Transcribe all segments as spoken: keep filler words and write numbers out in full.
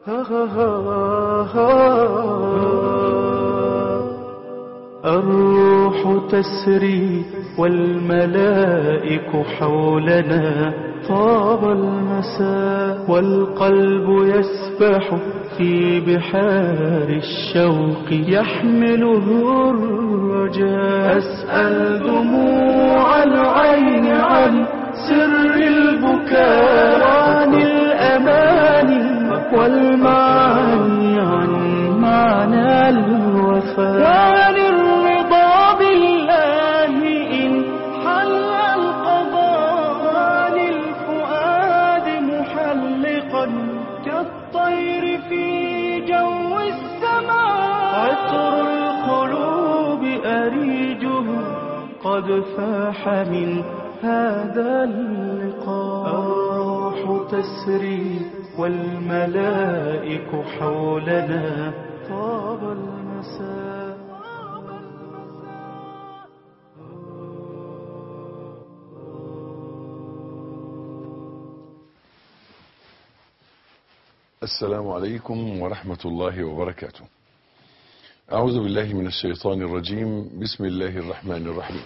الروح تسري والملائك حولنا، طاب المساء والقلب يسبح في بحار الشوق، يحمله الرجاء. أسأل دموع العين عن سر البكاء، عن الأماني والمعاني، عن معنى الوفاء، وعن الرضا بالله إن حل القضاء، عن الفؤاد محلقا كالطير في جو السماء. عطر القلوب أريجه قد فاح من هذا اللقاء. الروح تسري والملائك حولنا، طاب المساء. السلام عليكم ورحمة الله وبركاته. أعوذ بالله من الشيطان الرجيم. بسم الله الرحمن الرحيم.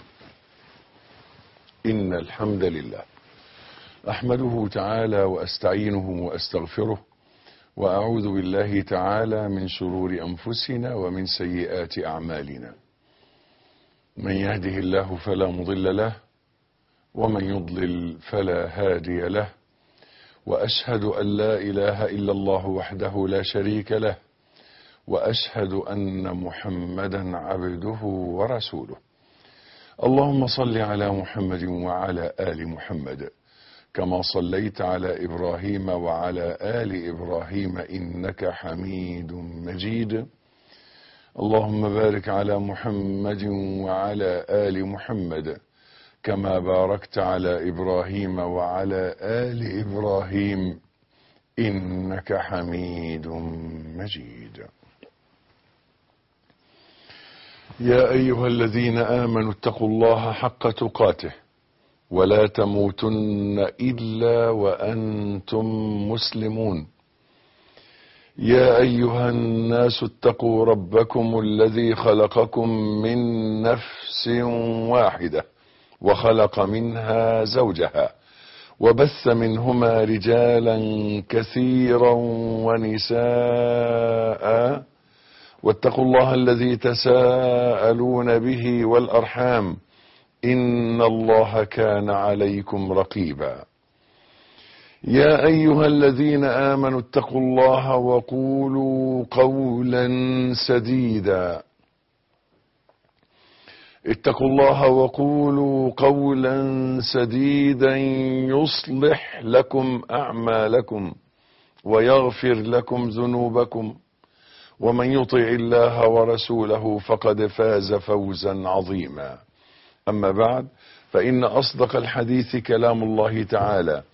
إن الحمد لله أحمده تعالى وأستعينه وأستغفره، وأعوذ بالله تعالى من شرور أنفسنا ومن سيئات أعمالنا. من يهده الله فلا مضل له، ومن يضلل فلا هادي له، وأشهد أن لا إله إلا الله وحده لا شريك له، وأشهد أن محمدا عبده ورسوله. اللهم صل على محمد وعلى آل محمد كما صليت على إبراهيم وعلى آل إبراهيم إنك حميد مجيد. اللهم بارك على محمد وعلى آل محمد كما باركت على إبراهيم وعلى آل إبراهيم إنك حميد مجيد. يا أيها الذين آمنوا اتقوا الله حق تقاته ولا تموتن إلا وأنتم مسلمون. يا أيها الناس اتقوا ربكم الذي خلقكم من نفس واحدة وخلق منها زوجها وبث منهما رجالا كثيرا ونساء، واتقوا الله الذي تساءلون به والأرحام إن الله كان عليكم رقيبا. يا أيها الذين آمنوا اتقوا الله وقولوا قولا سديدا. اتقوا الله وقولوا قولا سديدا يصلح لكم أعمالكم ويغفر لكم ذنوبكم، ومن يطع الله ورسوله فقد فاز فوزا عظيما. أما بعد، فإن أصدق الحديث كلام الله تعالى،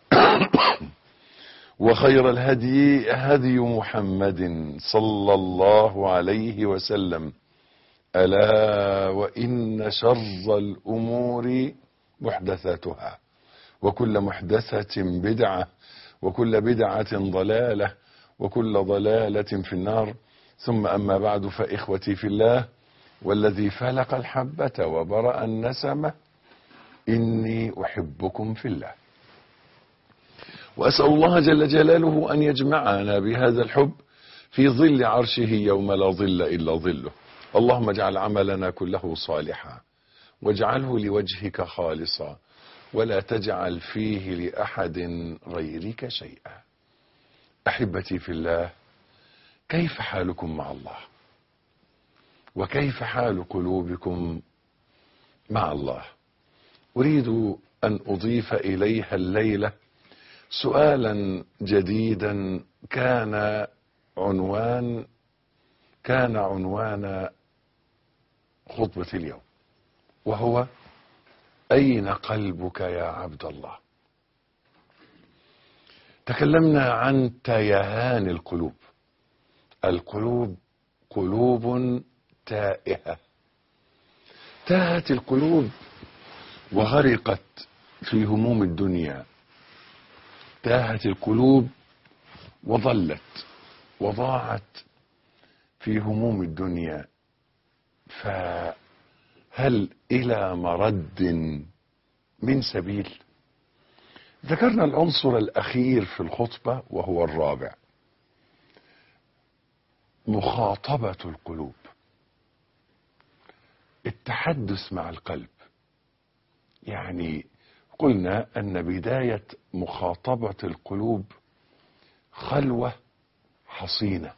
وخير الهدي هدي محمد صلى الله عليه وسلم. ألا وإن شر الأمور محدثاتها، وكل محدثة بدعة، وكل بدعة ضلالة، وكل ضلالة في النار. ثم أما بعد، فإخوتي في الله والذي فلق الحبة وبرأ النسمة، إني أحبكم في الله، وأسأل الله جل جلاله أن يجمعنا بهذا الحب في ظل عرشه يوم لا ظل إلا ظله. اللهم اجعل عملنا كله صالحا، واجعله لوجهك خالصا، ولا تجعل فيه لأحد غيرك شيئا. أحبتي في الله، كيف حالكم مع الله؟ وكيف حال قلوبكم مع الله؟ أريد أن أضيف إليها الليلة سؤالا جديدا كان عنوان كان عنوان خطبة اليوم، وهو: أين قلبك يا عبد الله؟ تكلمنا عن تيهان القلوب. القلوب قلوب تائهة، تاهت القلوب وغرقت في هموم الدنيا، تاهت القلوب وضلت وضاعت في هموم الدنيا، فهل إلى مرد من سبيل؟ ذكرنا العنصر الأخير في الخطبة وهو الرابع، مخاطبة القلوب، التحدث مع القلب. يعني قلنا أن بداية مخاطبة القلوب خلوة حصينة.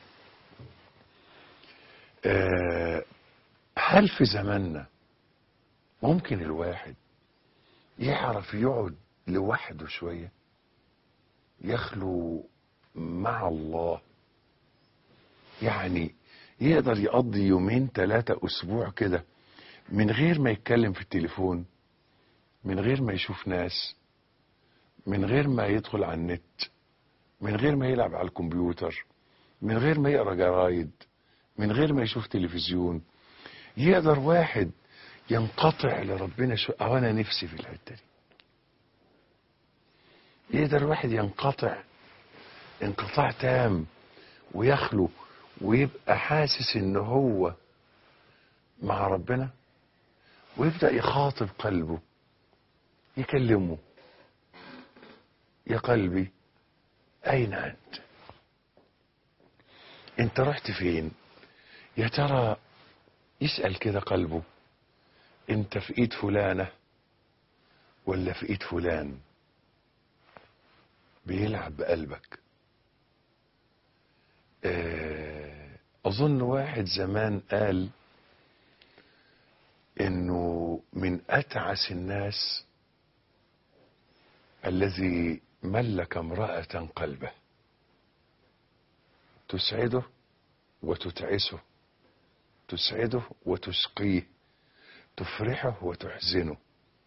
أه هل في زماننا ممكن الواحد يعرف يقعد لوحده شوية يخلو مع الله؟ يعني يقدر يقضي يومين ثلاثة أسبوع كده من غير ما يتكلم في التليفون، من غير ما يشوف ناس، من غير ما يدخل على النت، من غير ما يلعب على الكمبيوتر، من غير ما يقرأ جرايد، من غير ما يشوف تلفزيون؟ يقدر واحد ينقطع لربنا شو؟ أو أنا نفسي في الحتة دي. يقدر واحد ينقطع انقطاع تام ويخلو ويبقى حاسس ان هو مع ربنا، ويبدأ يخاطب قلبه، يكلمه: يا قلبي أين أنت؟ أنت رحت فين؟ يا ترى يسأل كده قلبه: أنت في إيد فلانة ولا في إيد فلان؟ بيلعب بقلبك. أظن واحد زمان قال إنه من أتعس الناس الذي ملك امرأة قلبه، تسعده وتتعسه، تسعده وتشقيه، تفرحه وتحزنه.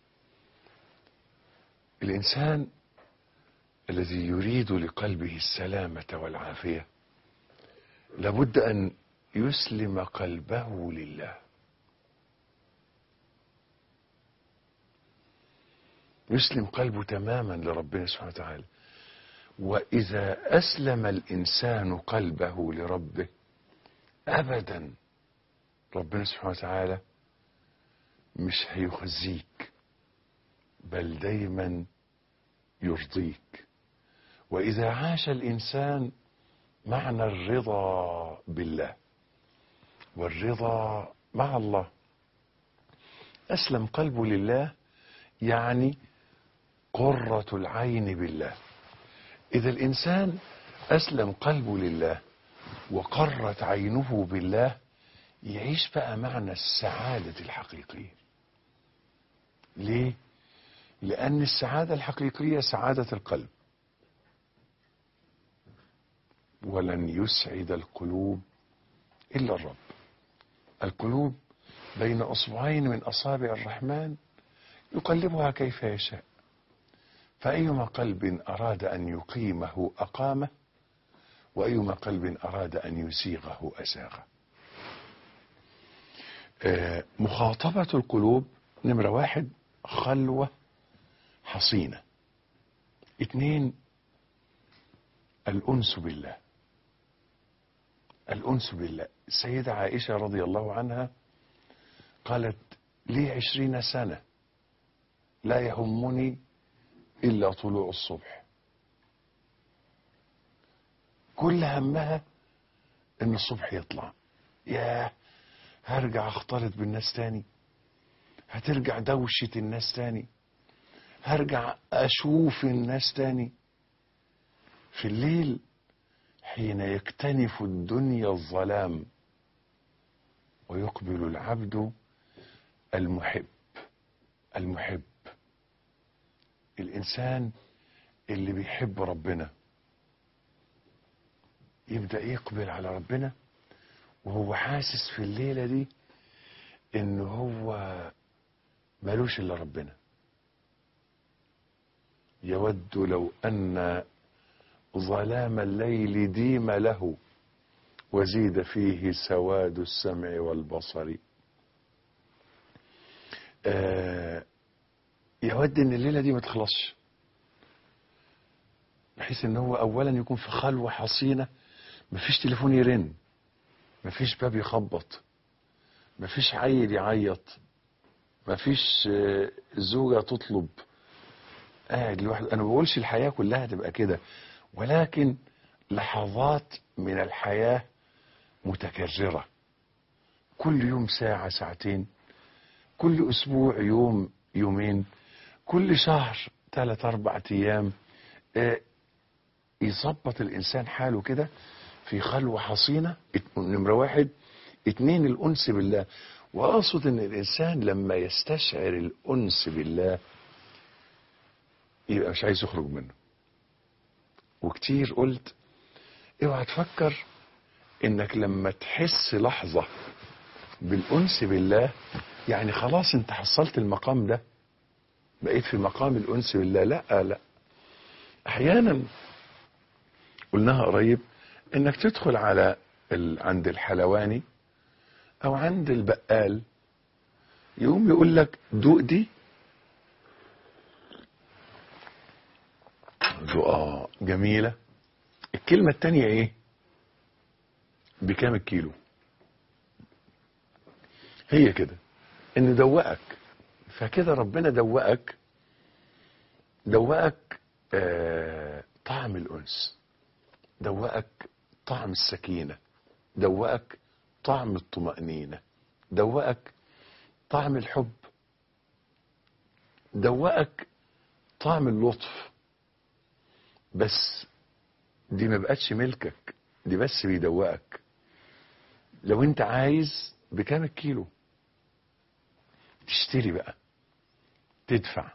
الإنسان الذي يريد لقلبه السلامة والعافية لابد أن يسلم قلبه لله. يسلم قلبه تماما لربنا سبحانه وتعالى. وإذا أسلم الإنسان قلبه لربه أبدا ربنا سبحانه وتعالى مش هيخزيك، بل دايما يرضيك. وإذا عاش الإنسان معنى الرضا بالله والرضا مع الله، أسلم قلبه لله يعني قرة العين بالله. إذا الإنسان أسلم قلبه لله وقرت عينه بالله يعيش بقى معنى السعادة الحقيقية. ليه؟ لأن السعادة الحقيقية سعادة القلب، ولن يسعد القلوب إلا الرب. القلوب بين أصبعين من أصابع الرحمن يقلبها كيف يشاء، فأيما قلب أراد أن يقيمه أقامه، وأيما قلب أراد أن يسيغه أساغه. آه مخاطبة القلوب نمرة واحد خلوة حصينة. اتنين الأنس بالله. الأنس بالله. السيدة عائشة رضي الله عنها قالت: لي عشرين سنة لا يهمني إلا طلوع الصبح. كل همها إن الصبح يطلع. ياه، هرجع اختلط بالناس تاني، هترجع دوشة الناس تاني، هرجع أشوف الناس تاني. في الليل حين يكتنف الدنيا الظلام ويقبل العبد المحب. المحب الإنسان اللي بيحب ربنا يبدأ يقبل على ربنا وهو حاسس في الليلة دي إنه هو ملوش إلا ربنا. يود لو أن ظلام الليل ديم له وزيد فيه سواد السمع والبصر. آه يود ان الليلة دي ما تخلصش، بحيث ان هو اولا يكون في خلوة حصينة مفيش تليفون يرن، مفيش باب يخبط، مفيش عيل يعيط، مفيش زوجة تطلب، قاعد لوحده. انا ما بقولش الحياة كلها تبقى كده، ولكن لحظات من الحياة متكررة، كل يوم ساعة ساعتين، كل اسبوع يوم يومين، كل شهر ثلاث اربع ايام. آه يظبط الانسان حاله كده في خلوة حصينة. نمرة واحد. اتنين، الانس بالله. واقصد ان الانسان لما يستشعر الانس بالله يبقى مش عايز يخرج منه. وكتير قلت اوعى تفكر انك لما تحس لحظة بالانس بالله يعني خلاص انت حصلت المقام ده، بقيت في مقام الانس بالله. لا لا، احيانا قلناها قريب انك تدخل على ال... عند الحلواني او عند البقال، يقوم يقول لك دوق دي، اه جميلة. الكلمة التانية ايه؟ بكام الكيلو؟ هي كده ان دوقك. فكده ربنا دوقك دوقك آه طعم الانس، دوقك طعم السكينة، دوقك طعم الطمأنينة، دوقك طعم الحب، دوقك طعم اللطف. بس دي ما بقتش ملكك، دي بس بيدوقك. لو انت عايز بكام الكيلو تشتري بقى، تدفع،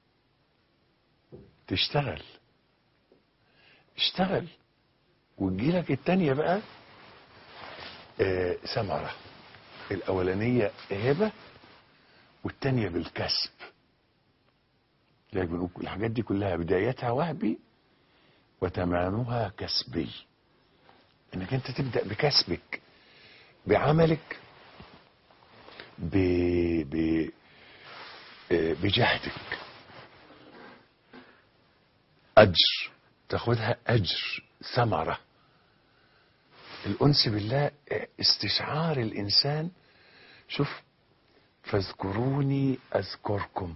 تشتغل اشتغل وتجيلك التانية بقى آه ثمرة. الاولانية هبة والتانية بالكسب. لذلك بنقول الحاجات دي كلها بدايتها وهبي وتمامها كسبي. انك انت تبدأ بكسبك، بعملك، ب... ب... بجهدك، اجر، تاخدها اجر، ثمرة. الانس بالله استشعار الانسان. شوف، فاذكروني اذكركم.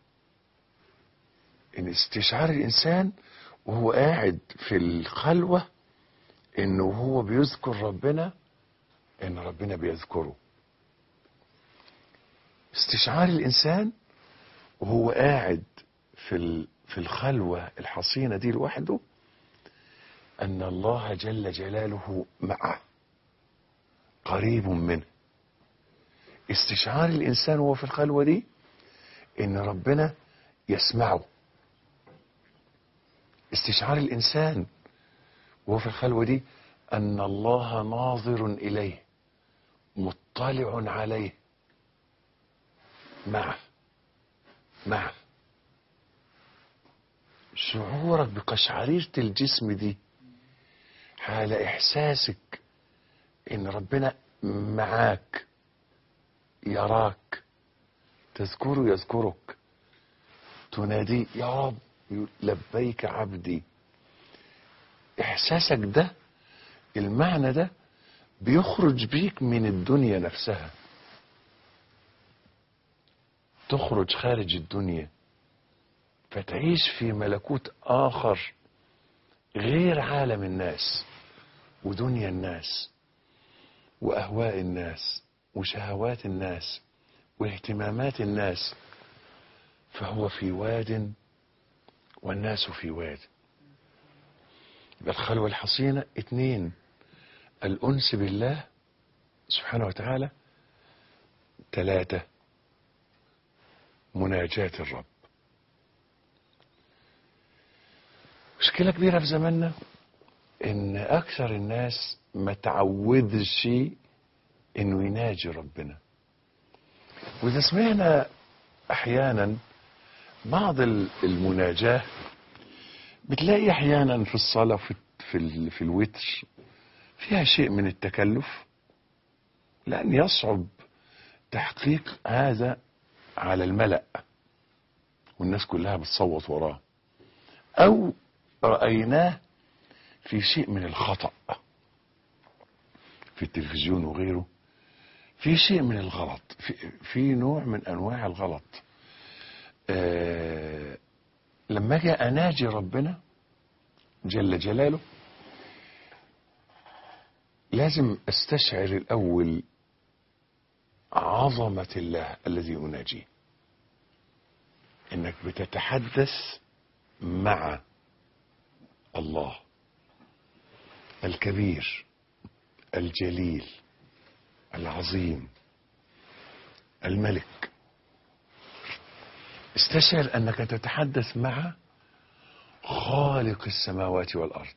ان استشعار الانسان وهو قاعد في الخلوة انه هو بيذكر ربنا، ان ربنا بيذكره. استشعار الانسان وهو قاعد في في الخلوة الحصينة دي لوحده، ان الله جل جلاله معه قريب منه. استشعار الانسان وهو في الخلوة دي ان ربنا يسمعه. استشعار الانسان وهو في الخلوة دي ان الله ناظر اليه مطلع عليه معه معه. شعورك بقشعريرة الجسم دي حال احساسك ان ربنا معاك، يراك، تذكره يذكرك، تناديه يا رب لبيك عبدي. احساسك ده، المعنى ده بيخرج بيك من الدنيا نفسها، تخرج خارج الدنيا فتعيش في ملكوت آخر غير عالم الناس ودنيا الناس وأهواء الناس وشهوات الناس واهتمامات الناس. فهو في واد والناس في واد. الخلوة الحصينة. اتنين، الأنس بالله سبحانه وتعالى. ثلاثة، مناجاة الرب. مشكلة كبيرة في زماننا ان اكثر الناس ما تعودش انه يناجي ربنا. واذا سمعنا احيانا بعض المناجاة بتلاقي احيانا في الصلاة في في, في الوتر فيها شيء من التكلف، لان يصعب تحقيق هذا على الملأ والناس كلها بتصوت وراه، او رأيناه في شيء من الخطأ. في التلفزيون وغيره في شيء من الغلط، في, في نوع من انواع الغلط. آه لما اجي اناجي ربنا جل جلاله لازم استشعر الاول عظمة الله الذي اناجيه، انك بتتحدث مع الله الكبير الجليل العظيم الملك. استشعر انك تتحدث مع خالق السماوات والارض،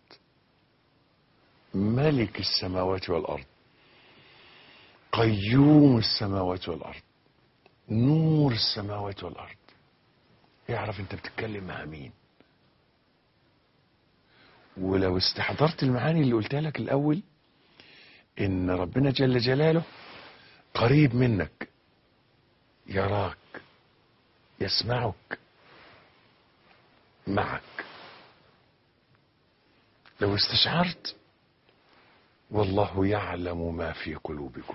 ملك السماوات والارض، قيوم السماوات والارض، نور السماوات والارض. اعرف انت بتتكلم مع مين. ولو استحضرت المعاني اللي قلتها لك الاول، ان ربنا جل جلاله قريب منك، يراك، يسمعك، معك. لو استشعرت والله يعلم ما في قلوبكم،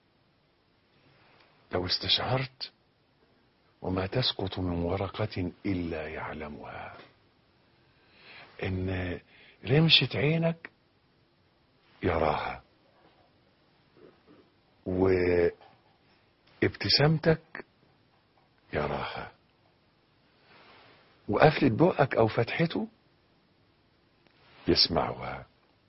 لو استشعرت وما تسقط من ورقة إلا يعلمها، إن رمشة عينك يراها، وابتسامتك يراها، وقفلة بقك أو فتحته يسمعها،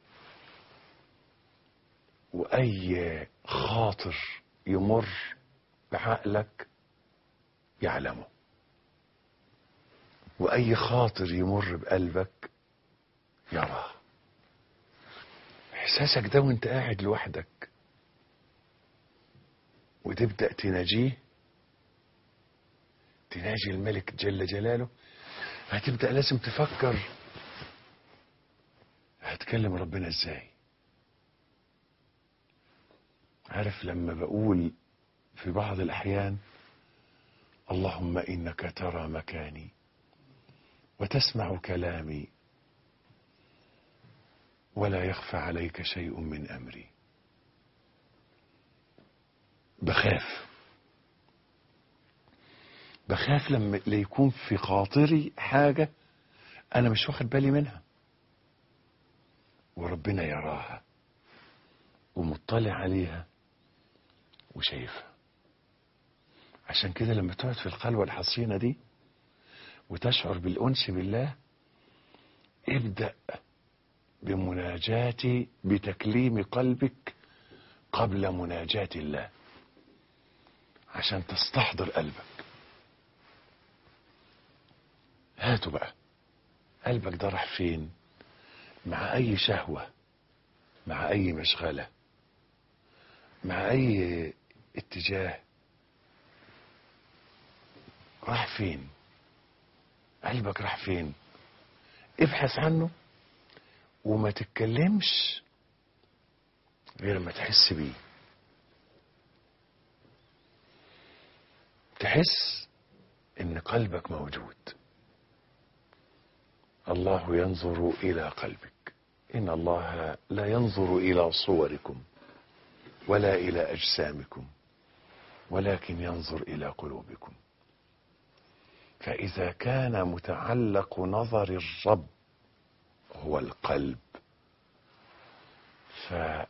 وأي خاطر يمر بعقلك يعلمه، وأي خاطر يمر بقلبك يراه. إحساسك ده وانت قاعد لوحدك وتبدأ تناجيه، تناجي الملك جل جلاله، هتبدأ لازم تفكر هتكلم ربنا ازاي. عارف لما بقول في بعض الأحيان اللهم إنك ترى مكاني وتسمع كلامي ولا يخفى عليك شيء من أمري، بخاف بخاف لما يكون في خاطري حاجة أنا مش واخد بالي منها وربنا يراها ومطلع عليها وشايفها. عشان كده لما تقعد في الخلوة الحصينة دي وتشعر بالأنس بالله، ابدأ بمناجاة بتكليم قلبك قبل مناجاة الله عشان تستحضر قلبك. هاتوا بقى قلبك ده راح فين، مع أي شهوة، مع أي مشغلة، مع أي اتجاه، راح فين قلبك، راح فين. ابحث عنه وما تتكلمش غير ما تحس بيه، تحس ان قلبك موجود. الله ينظر الى قلبك، ان الله لا ينظر الى صوركم ولا الى اجسامكم ولكن ينظر الى قلوبكم. فاذا كان متعلق نظر الرب هو القلب، فلا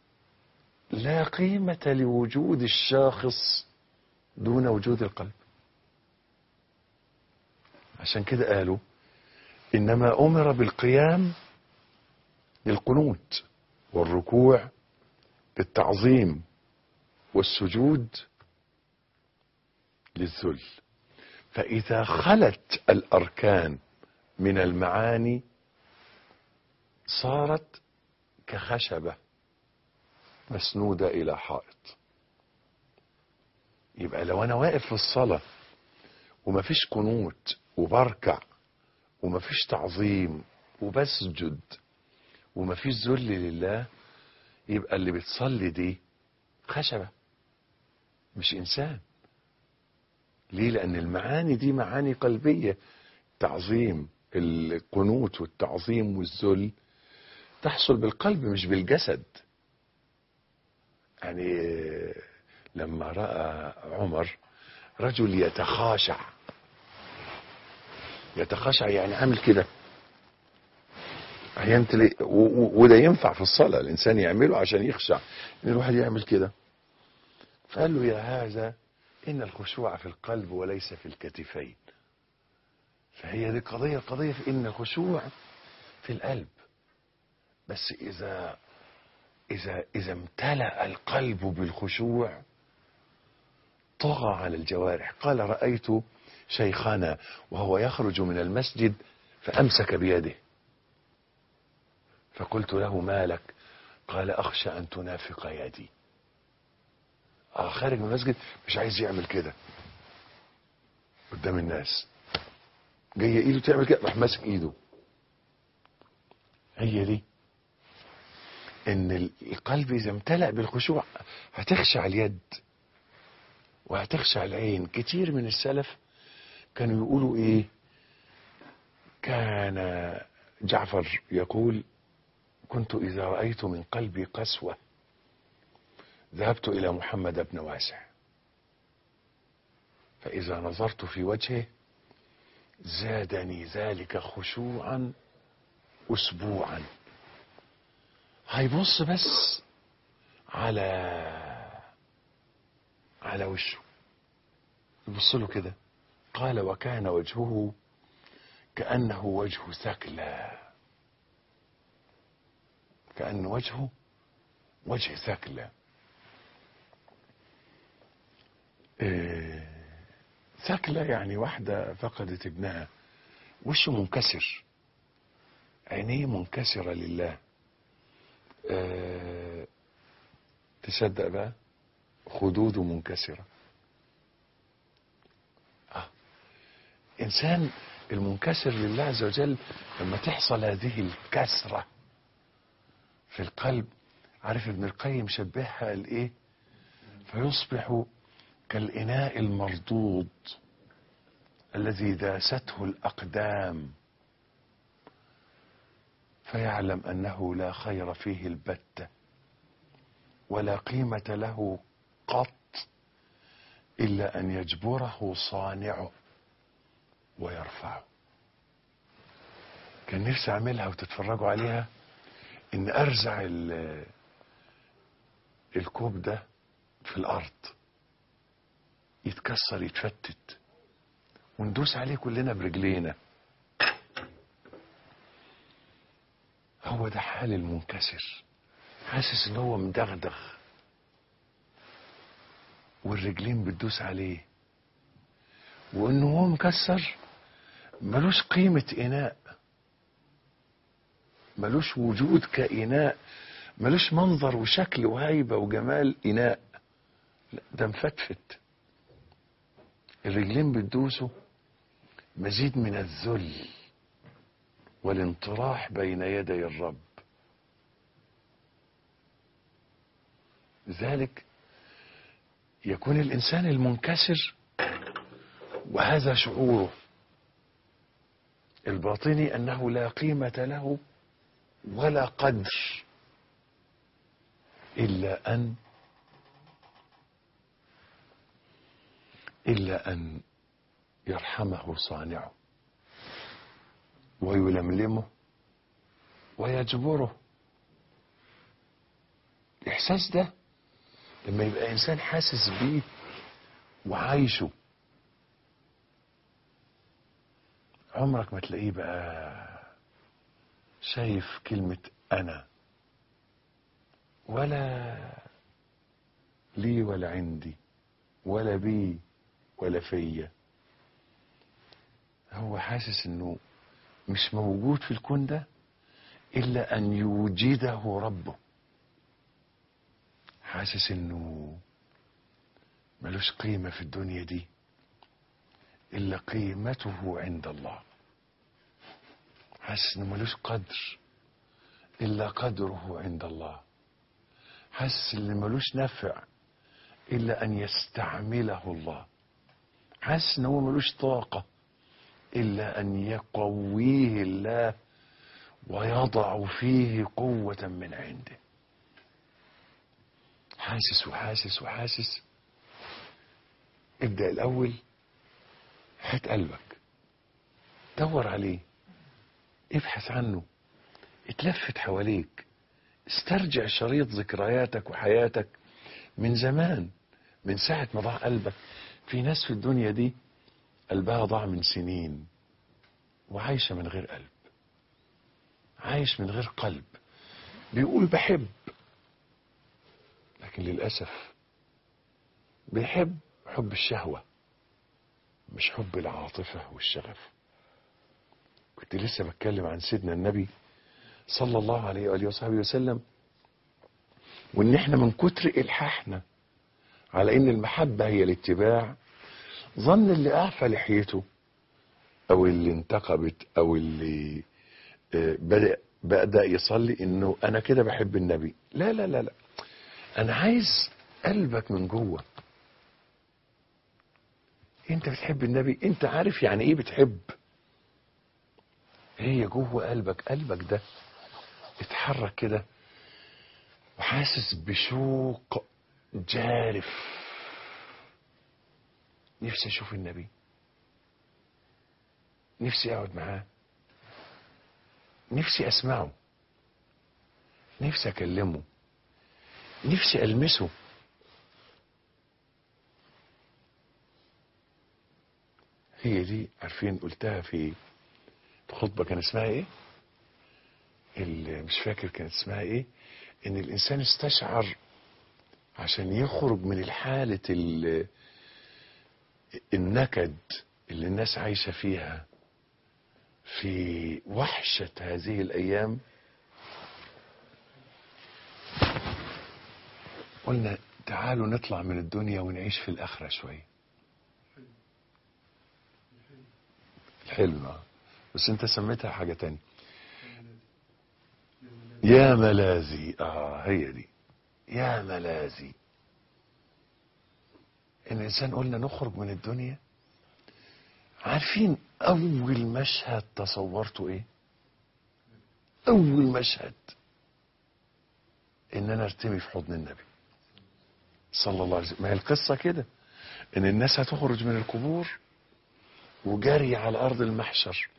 قيمة لوجود الشاخص دون وجود القلب. عشان كده قالوا إنما أمر بالقيام للقنوت والركوع للتعظيم والسجود للذل. فإذا خلت الأركان من المعاني صارت كخشبة مسنودة إلى حائط. يبقى لو أنا واقف في الصلاة ومفيش قنوت وبركع ومفيش تعظيم وبسجد ومفيش ذل لله، يبقى اللي بتصلي دي خشبة مش إنسان. ليه؟ لأن المعاني دي معاني قلبية. تعظيم، القنوت والتعظيم والذل تحصل بالقلب مش بالجسد. يعني لما رأى عمر رجل يتخاشع، يتخاشع يعني عامل كده احيانا، وده ينفع في الصلاة الانسان يعمله عشان يخشع، ان الواحد يعمل كده. فقال له يا هذا ان الخشوع في القلب وليس في الكتفين. فهي دي قضية قضية في ان الخشوع في القلب، بس اذا اذا اذا امتلأ القلب بالخشوع طغى على الجوارح. قال رأيت شيخنا وهو يخرج من المسجد فأمسك بيده، فقلت له ما لك؟ قال أخشى أن تنافق يدي. آه خارج من المسجد مش عايز يعمل كده قدام الناس، جاية ايده تعمل كده راح ماسك ايده. هي دي ان القلب اذا امتلأ بالخشوع هتخشع اليد وهتخشع العين. كتير من السلف كانوا يقولوا ايه، كان جعفر يقول كنت اذا رأيت من قلبي قسوة ذهبت الى محمد بن واسع فاذا نظرت في وجهه زادني ذلك خشوعا اسبوعا. هيبص بس على على وشه، يبص له كده. قال وكان وجهه كأنه وجه ثكلى، كأن وجهه وجه ثكلى. إيه ثكلى؟ يعني واحدة فقدت ابنها، وشه منكسر، عينيه منكسرة لله. إيه تصدق بقى؟ خدوده منكسرة. آه. إنسان المنكسر لله عز وجل لما تحصل هذه الكسرة في القلب، عارف ابن القيم شبهها لإيه؟ فيصبح كالإناء المردود الذي داسته الأقدام فيعلم أنه لا خير فيه البتة ولا قيمة له قط إلا أن يجبره صانعه ويرفعه. كان نفسي أعملها وتتفرجوا عليها، إن أرزع الكوب ده في الأرض يتكسر يتفتت وندوس عليه كلنا برجلينا. هو ده حال المنكسر، حاسس ان هو مدغدغ والرجلين بتدوس عليه، وانه هو مكسر ملوش قيمة اناء، ملوش وجود كإناء، ملوش منظر وشكل وهيبة وجمال إناء. لا ده مفتفت. الرجلين بتدوسه مزيد من الذل والانطراح بين يدي الرب. لذلك يكون الإنسان المنكسر وهذا شعوره الباطني أنه لا قيمة له ولا قدر إلا أن إلا أن يرحمه صانعه ويلملمه ويجبره. الإحساس ده لما يبقى إنسان حاسس بيه وعايشه، عمرك ما تلاقيه بقى شايف كلمة أنا ولا لي ولا عندي ولا بي ولا فيا. هو حاسس انه مش موجود في الكون ده الا ان يوجده ربه. حاسس انه ملوش قيمة في الدنيا دي الا قيمته عند الله. حاسس انه ملوش قدر الا قدره عند الله. حاسس انه ملوش نفع الا ان يستعمله الله. حاسس انه ملوش طاقة الا ان يقويه الله ويضع فيه قوة من عنده. حاسس وحاسس وحاسس. ابدأ الأول، هات قلبك، دور عليه، ابحث عنه، اتلفت حواليك، استرجع شريط ذكرياتك وحياتك من زمان، من ساعة ما ضاع قلبك. في ناس في الدنيا دي قلبها ضاع من سنين وعايشة من غير قلب، عايش من غير قلب، بيقول بحب، لكن للأسف بيحب حب الشهوة مش حب العاطفة والشغف. كنت لسه بتكلم عن سيدنا النبي صلى الله عليه وآله وصحبه وسلم، وان احنا من كتر الحاحنا على ان المحبة هي الاتباع، ظن اللي اعفى لحيته او اللي انتقبت او اللي بدأ بدأ يصلي انه انا كده بحب النبي. لا لا لا لا، انا عايز قلبك من جوه. انت بتحب النبي، انت عارف يعني ايه بتحب. هي جوه قلبك، قلبك ده اتحرك كده وحاسس بشوق جارف، نفسي اشوف النبي، نفسي اقعد معاه، نفسي اسمعه، نفسي اكلمه، نفسي المسه. هي دي، عارفين قلتها في خطبة كان اسمها ايه، اللي مش فاكر كانت اسمها ايه، ان الانسان استشعر عشان يخرج من الحالة النكد اللي الناس عايشة فيها في وحشة هذه الايام. قلنا تعالوا نطلع من الدنيا ونعيش في الاخرة شوية. الحلم، بس انت سميتها حاجة تانية. يا ملاذي، اه هي دي، يا ملاذي. الانسان قلنا نخرج من الدنيا. عارفين اول مشهد تصورته ايه؟ اول مشهد ان انا ارتمي في حضن النبي صلى الله عليه وسلم. ما هي القصة كده، ان الناس هتخرج من القبور وجري على ارض المحشر.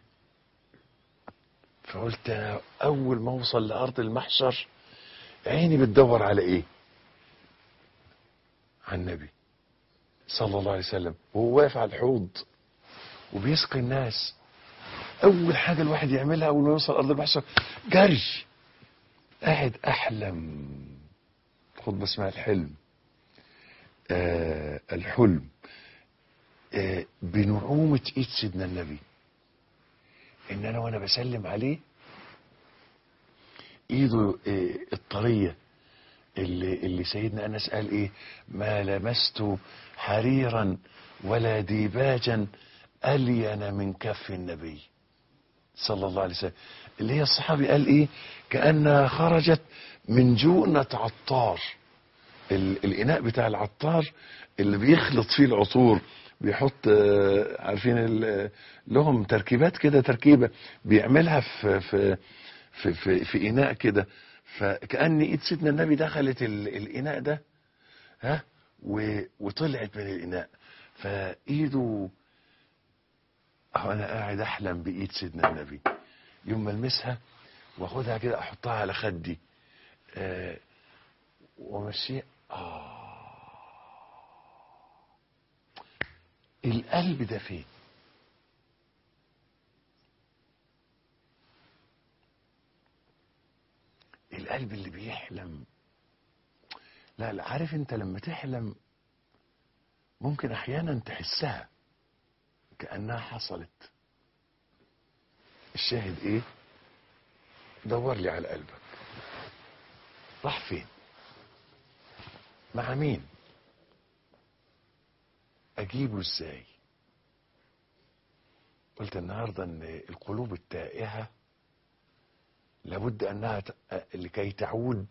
فقلت انا اول ما اوصل لارض المحشر عيني بتدور على ايه؟ على النبي صلى الله عليه وسلم، وهو واقف على الحوض وبيسقي الناس. اول حاجة الواحد يعملها اول ما يوصل ارض المحشر جري، قاعد احلم. خطبة اسمها الحلم، آه الحلم، آه بنعومة ايد سيدنا النبي، ان انا وانا بسلم عليه ايده آه الطرية اللي, اللي سيدنا انس قال ايه، ما لمست حريرا ولا ديباجا الين من كف النبي صلى الله عليه وسلم. اللي هي الصحابي قال ايه، كأنها خرجت من جؤنة عطار. ال- الاناء بتاع العطار اللي بيخلط فيه العطور، بيحط آه، عارفين ال- لهم تركيبات كده، تركيبة بيعملها في في في في, في اناء كده. فكأن ايد سيدنا النبي دخلت ال- الاناء ده، ها، و- وطلعت من الاناء. فايده، اهو انا قاعد احلم بايد سيدنا النبي، يوم ما المسها واخدها كده احطها على خدي، آه ومشي. اه القلب ده فين؟ القلب اللي بيحلم. لا لا، عارف انت لما تحلم ممكن احيانا تحسها كأنها حصلت. الشاهد ايه؟ دور لي على قلبك، راح فين؟ مع مين؟ اجيبه ازاي؟ قلت النهارده ان القلوب التائهة لابد انها ت... لكي تعود.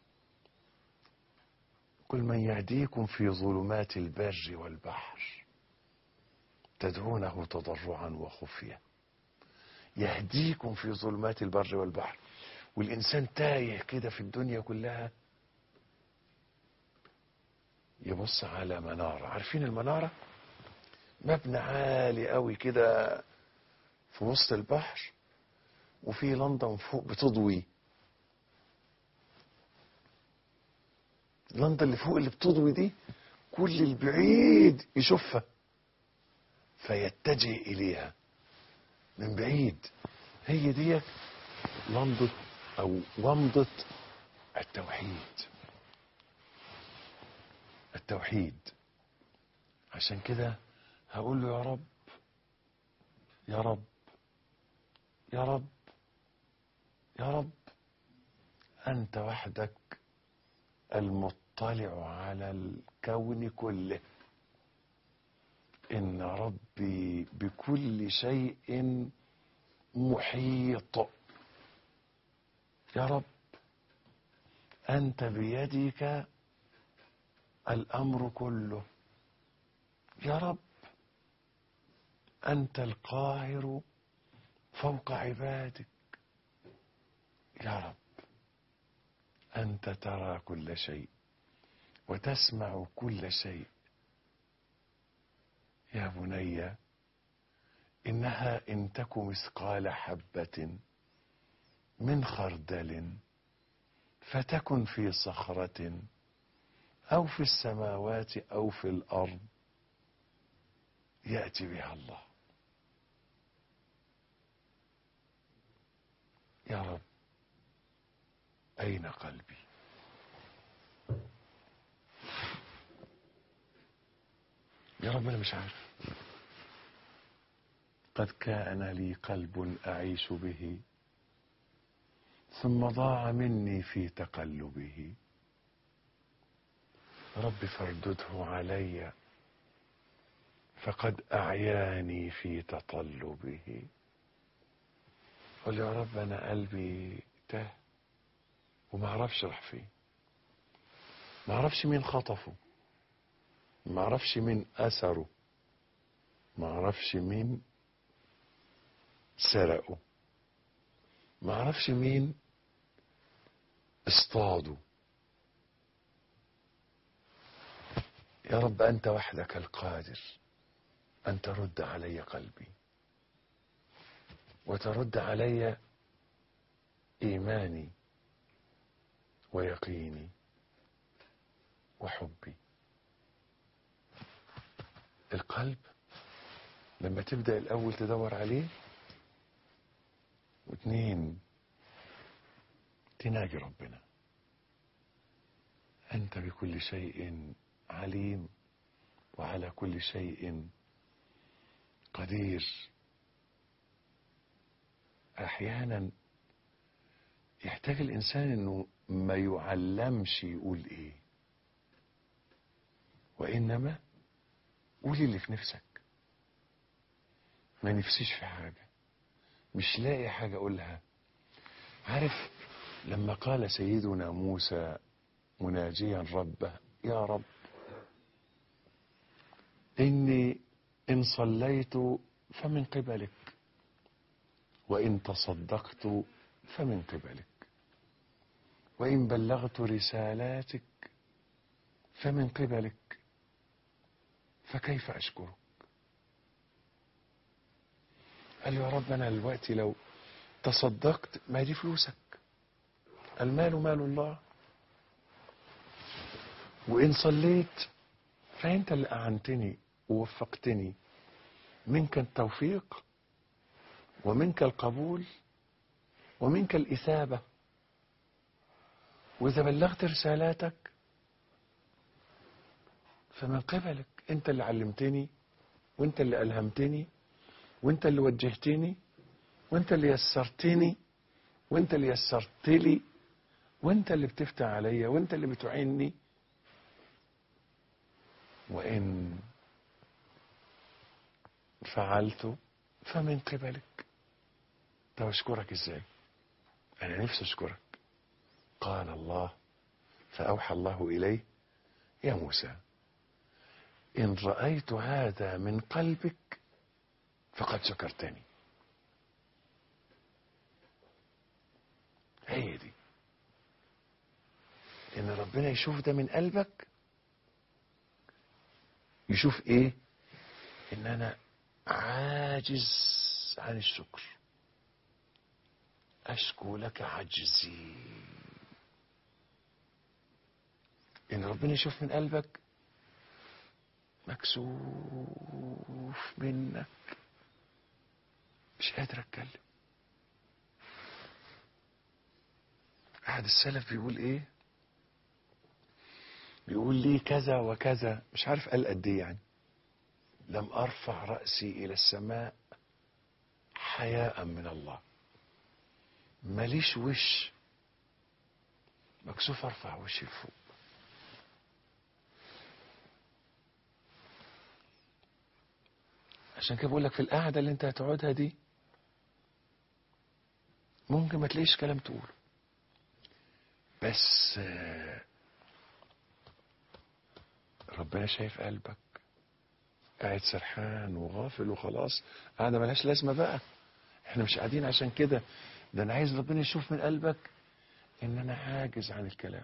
قل من يهديكم في ظلمات البر والبحر تدعونه تضرعا وخفية. يهديكم في ظلمات البر والبحر. والإنسان تايه كده في الدنيا كلها، يبص على منارة. عارفين المنارة؟ مبنى عالي قوي كده في وسط البحر، وفي لندن فوق بتضوي. لندن اللي فوق اللي بتضوي دي كل البعيد يشوفها فيتجه إليها من بعيد. هي دي لمضة أو ومضة التوحيد. التوحيد. عشان كده هقول له يا رب يا رب يا رب يا رب، أنت وحدك المطلع على الكون كله. إن ربي بكل شيء محيط. يا رب أنت بيدك الأمر كله. يا رب أنت القاهر فوق عبادك. يا رب أنت ترى كل شيء وتسمع كل شيء. يا بني إنها إن تك مثقال حبة من خردل فتكن في صخرة أو في السماوات أو في الأرض يأتي بها الله. يا رب أين قلبي؟ يا رب أنا مش عارف. قد كان لي قلب أعيش به ثم ضاع مني في تقلبه. رب فاردده علي فقد أعياني في تطلبه. قل يا رب أنا قلبي تاه وما اعرفش راح فين. ما اعرفش مين خطفه، ما اعرفش مين أثره، ما اعرفش مين سرقه، ما اعرفش مين اصطاده. يا رب أنت وحدك القادر أن ترد علي قلبي وترد علي إيماني ويقيني وحبي. القلب لما تبدأ الأول تدور عليه، واثنين تناجي ربنا. أنت بكل شيء عليم وعلى كل شيء قدير. أحيانا يحتاج الإنسان إنه ما يعلمش يقول إيه، وإنما قول اللي في نفسك. ما نفسيش في حاجة، مش لاقي حاجة أقولها. عارف لما قال سيدنا موسى مناجيا ربه: يا رب إني إن صليت فمن قبلك، وإن تصدقت فمن قبلك، وإن بلغت رسالاتك فمن قبلك، فكيف أشكرك؟ قال له يا رب أنا دلوقتي لو تصدقت، ما دي فلوسك، المال مال الله، وإن صليت فأنت اللي أعنتني ووفقتني، منك التوفيق ومنك القبول ومنك الإثابة. وإذا بلغت رسالاتك فمن قبلك، أنت اللي علمتني وأنت اللي ألهمتني وأنت اللي وجهتني وأنت اللي يسرتني وأنت اللي يسرت لي وأنت اللي بتفتح عليا وأنت اللي بتعيني. وإن فعلت فمن قبلك. طب أشكرك إزاي؟ أنا نفسي أشكرك. قال الله فأوحى الله إليه: يا موسى إن رأيت هذا من قلبك فقد شكرتني. هي دي، إن ربنا يشوف ده من قلبك يشوف ايه؟ ان انا عاجز عن الشكر. اشكو لك عجزي. ان ربنا يشوف من قلبك مكسوف منك، مش قادر اتكلم. احد السلف بيقول ايه؟ بيقول لي كذا وكذا، مش عارف قال قد ايه يعني، لم ارفع رأسي الى السماء حياء من الله. ماليش وش، مكسوف ارفع وشي لفوق. عشان كده بقول لك في القعده اللي انت هتقعدها دي ممكن ما تلاقيش كلام تقوله، بس ربنا شايف قلبك، قاعد سرحان وغافل وخلاص، قاعده ملهاش لازمه بقى. احنا مش قاعدين عشان كده، ده انا عايز ربنا يشوف من قلبك ان انا عاجز عن الكلام،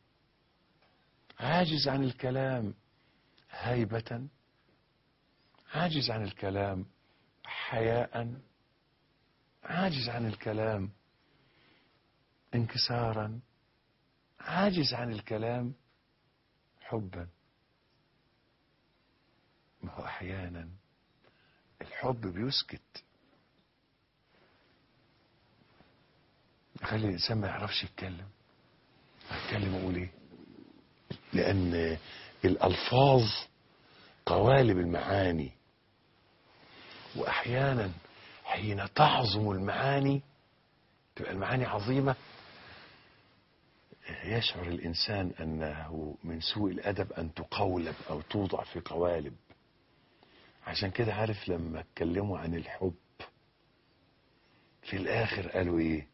عاجز عن الكلام هيبة، عاجز عن الكلام حياء، عاجز عن الكلام انكسارا، عاجز عن الكلام حبا. ما هو احيانا الحب بيسكت، يخلي الانسان ما يعرفش يتكلم. هتكلم اقول ايه؟ لان الالفاظ قوالب المعاني، واحيانا حين تعظم المعاني تبقى المعاني عظيمة، يشعر الانسان انه من سوء الادب ان تقولب او توضع في قوالب. عشان كده عارف لما اتكلموا عن الحب في الاخر قالوا ايه؟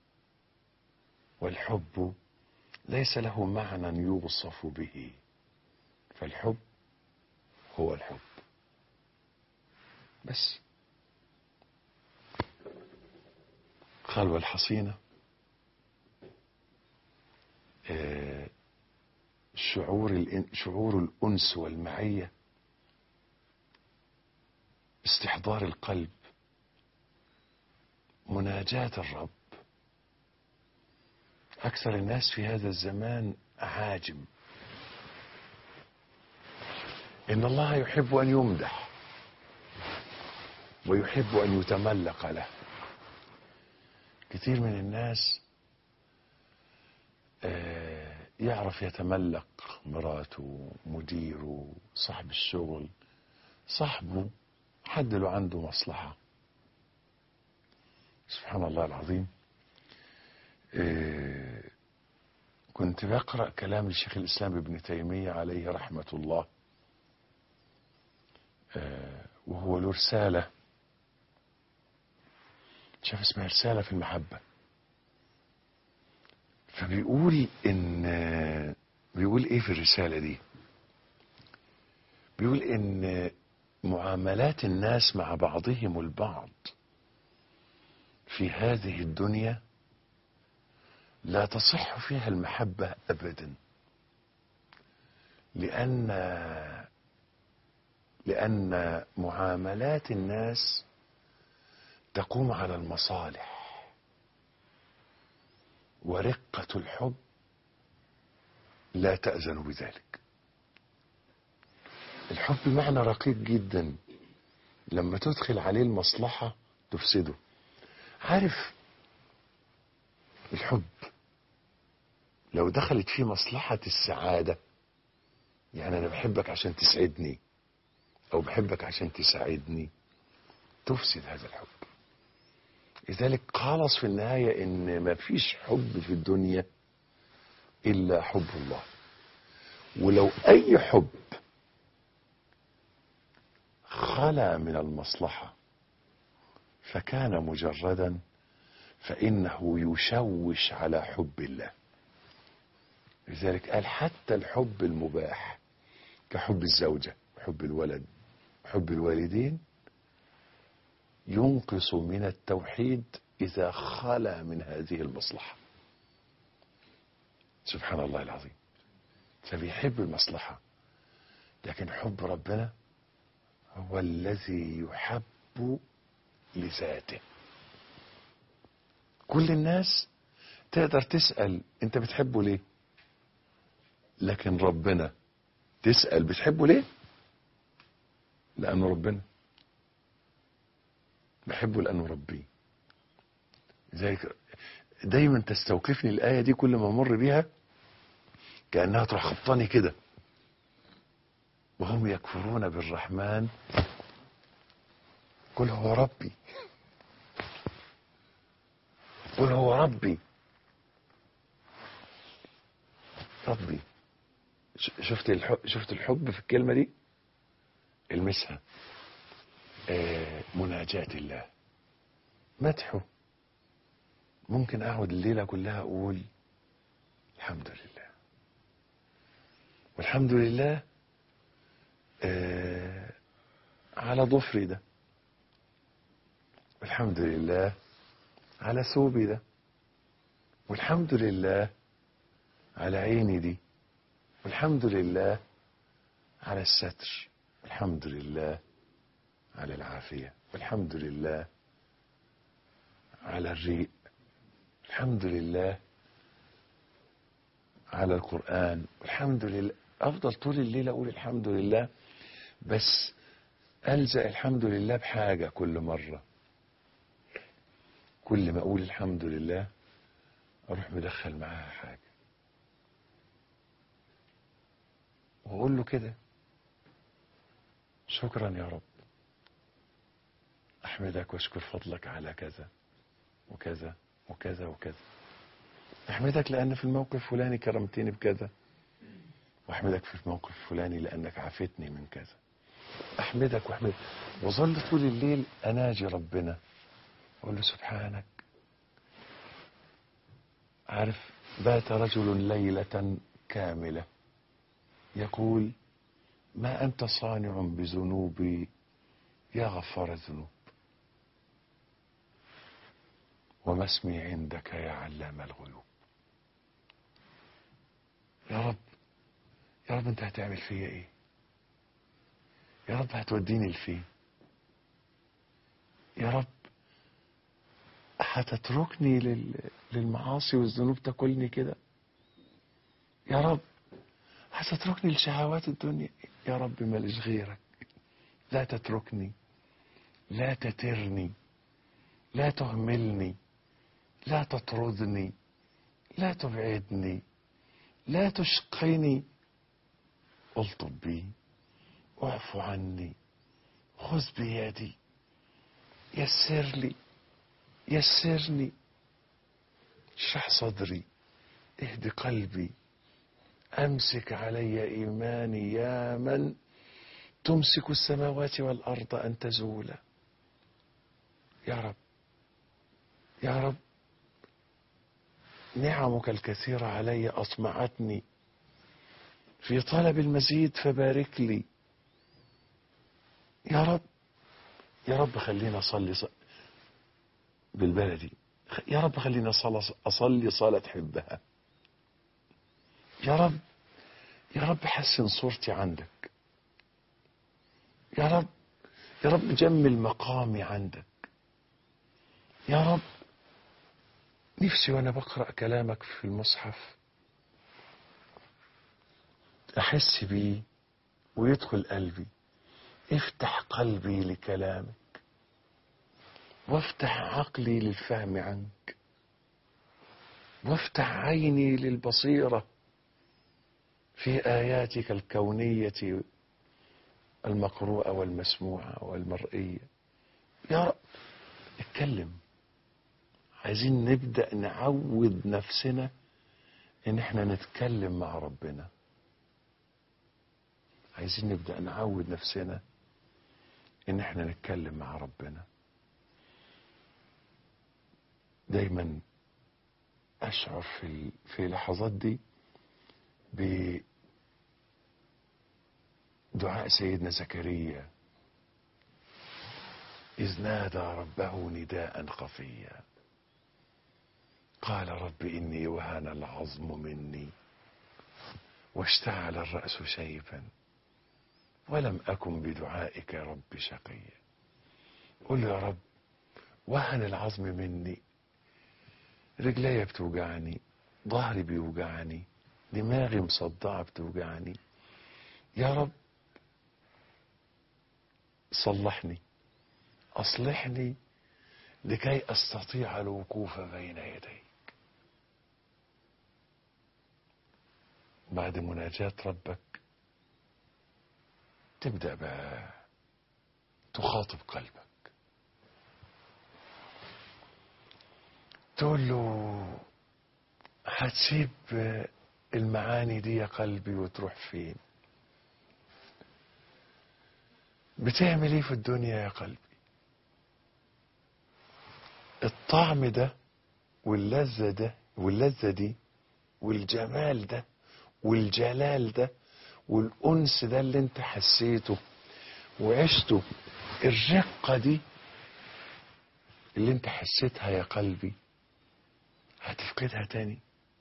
والحب ليس له معنى يوصف به، فالحب هو الحب بس. خلوة الحصينة، آه شعور الإن شعور الأنس والمعية، استحضار القلب، مناجاة الرب. أكثر الناس في هذا الزمان عاجم. إن الله يحب أن يمدح ويحب أن يتملق له. كثير من الناس يعرف يتملق مراته، مديره، صاحب الشغل، صاحبه، حد له عنده مصلحة. سبحان الله العظيم. كنت بقرأ كلام الشيخ الإسلام ابن تيمية عليه رحمة الله، وهو له رسالة، شاف اسمها رسالة في المحبة. فبيقول ان بيقول ايه في الرسالة دي؟ بيقول ان معاملات الناس مع بعضهم البعض في هذه الدنيا لا تصح فيها المحبة ابدا، لان لان معاملات الناس تقوم على المصالح، ورقة الحب لا تأذن بذلك. الحب معنى رقيق جدا، لما تدخل عليه المصلحة تفسده. عارف الحب لو دخلت فيه مصلحة السعادة، يعني أنا بحبك عشان تسعدني أو بحبك عشان تساعدني، تفسد هذا الحب. لذلك خلص في النهاية إن ما فيش حب في الدنيا إلا حب الله. ولو أي حب خلا من المصلحة فكان مجردا، فإنه يشوش على حب الله. لذلك قال حتى الحب المباح كحب الزوجة، حب الولد، حب الوالدين، ينقص من التوحيد إذا خلا من هذه المصلحة. سبحان الله العظيم. فبيحب المصلحة، لكن حب ربنا هو الذي يحب لذاته. كل الناس تقدر تسأل انت بتحبه ليه، لكن ربنا تسأل بتحبه ليه؟ لأنه ربنا. بحبه لأنه ربي. زي دايما تستوقفني الآية دي كل ما أمر بيها كأنها تروح خبطاني كده. وهم يكفرون بالرحمن قل هو ربي، قل هو ربي ربي. شفت الحب، شفت الحب في الكلمة دي، المسها. آه مناجاة الله، مدحه. ممكن اقعد الليلة كلها اقول الحمد لله، والحمد لله آه على ضفري ده، والحمد لله على ثوبي ده، والحمد لله على عيني دي، والحمد لله على الستر، والحمد لله على العافية، والحمد لله على الريق، الحمد لله على القرآن، والحمد لله. أفضل طول الليل أقول الحمد لله، بس ألزق الحمد لله بحاجة كل مرة. كل ما أقول الحمد لله أروح مدخل معاها حاجة وأقول له كده شكرا يا رب، أحمدك وأشكر فضلك على كذا وكذا وكذا وكذا. أحمدك لأن في الموقف الفلاني كرمتني بكذا، وأحمدك في الموقف الفلاني لأنك عافتني من كذا. أحمدك وأحمدك، وظل طول الليل أناجي ربنا أقول له سبحانك. عارف، بات رجل ليلة كاملة يقول ما أنت صانع بذنوبي يا غفار الذنوب، وما اسمي عندك يا علام الغيوب. يا رب، يا رب انت هتعمل فيا ايه؟ يا رب هتوديني لفين؟ يا رب هتتركني لل... للمعاصي والذنوب تاكلني كده؟ يا رب هتتركني لشهوات الدنيا؟ يا رب ماليش غيرك، لا تتركني، لا تترني، لا تهملني، لا تطردني، لا تبعدني، لا تشقني. الطب بي، واعف عني، خذ بيدي، يسر لي، يسرني، اشرح صدري، اهد قلبي، امسك علي ايماني يا من تمسك السماوات والارض ان تزولا. يا رب، يا رب نعمك الكثيرة علي اطمعتني في طلب المزيد فبارك لي. يا رب، يا رب خلينا اصلي ص... بالبلدي، يا رب خلينا أصلي, اصلي صلاة تحبها. يا رب، يا رب حسن صورتي عندك. يا رب، يا رب جمل مقامي عندك. يا رب نفسي وانا بقرأ كلامك في المصحف احس بيه ويدخل قلبي. افتح قلبي لكلامك، وافتح عقلي للفهم عنك، وافتح عيني للبصيرة في آياتك الكونية المقروءة والمسموعة والمرئية. يا رب اتكلم. عايزين نبدأ نعود نفسنا ان احنا نتكلم مع ربنا. عايزين نبدأ نعود نفسنا ان احنا نتكلم مع ربنا. دايما اشعر في في لحظات دي بدعاء سيدنا زكريا إذ نادى ربه نداء خفيا قال رب إني وهن العظم مني واشتعل الرأس شيبا ولم أكن بدعائك يا رب شقيا. قل له يا رب وهن العظم مني، رجلي بتوجعني، ظهري بيوجعني، دماغي مصدعة بتوجعني، يا رب صلحني أصلحني لكي أستطيع الوقوف بين يديك. بعد مناجاة ربك تبدأ بقى تخاطب قلبك، تقول له هتسيب المعاني دي يا قلبي وتروح فين؟ بتعمل ايه في الدنيا يا قلبي؟ الطعم ده واللذة ده واللذة دي والجمال ده والجلال ده والأنس ده اللي انت حسيته وعشته، الرقة دي اللي انت حسيتها يا قلبي هتفقدها تاني؟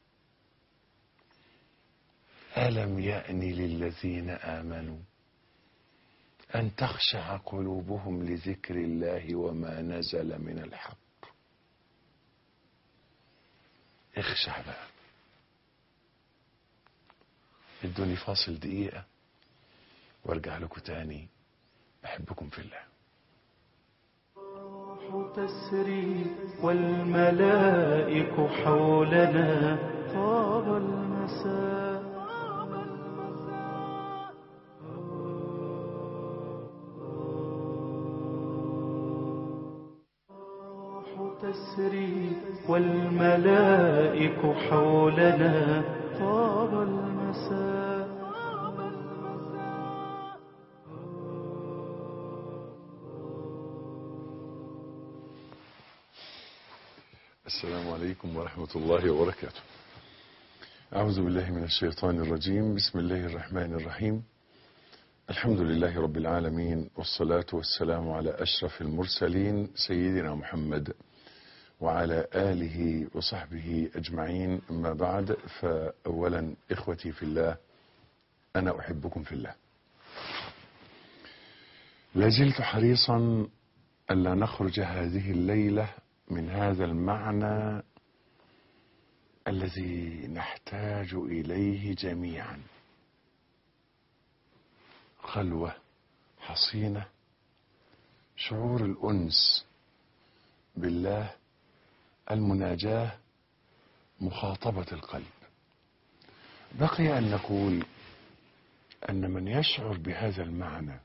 ألم يأن للذين آمنوا أن تخشع قلوبهم لذكر الله وما نزل من الحق. اخشع بقى. ادوني فاصل دقيقة وارجع لكم تاني. أحبكم في الله. الروح تسري والملائك حولنا، طاب المساء. الروح تسري والملائك حولنا، طاب المساء. السلام عليكم ورحمة الله وبركاته. أعوذ بالله من الشيطان الرجيم. بسم الله الرحمن الرحيم. الحمد لله رب العالمين، والصلاة والسلام على أشرف المرسلين سيدنا محمد وعلى آله وصحبه أجمعين. أما بعد، فأولا إخوتي في الله، أنا أحبكم في الله. لازلت حريصا ألا نخرج هذه الليلة من هذا المعنى الذي نحتاج إليه جميعا: خلوة حصينة، شعور الأنس بالله، المناجاة، مخاطبة القلب. بقي أن نقول أن من يشعر بهذا المعنى